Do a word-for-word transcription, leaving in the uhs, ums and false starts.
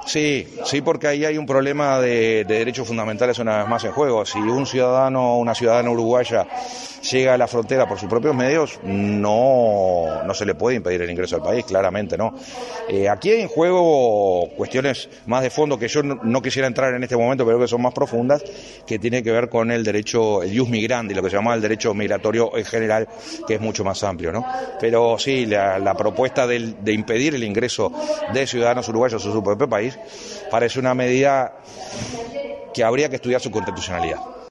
Sí, sí, porque ahí hay un problema de, de derechos fundamentales una vez más en juego. Si un ciudadano o una ciudadana uruguaya llega a la frontera por sus propios medios, no, no se le puede impedir el ingreso al país, claramente no. Eh, aquí hay en juego cuestiones más de fondo que yo no, no quisiera entrar en este momento, pero que son más profundas, que tiene que ver con el derecho, el ius migrandi, lo que se llama el derecho migratorio en general, que es mucho más amplio, ¿no? Pero sí, la, la propuesta del, de impedir el ingreso de ciudadanos uruguayos a su propio país parece una medida que habría que estudiar su constitucionalidad.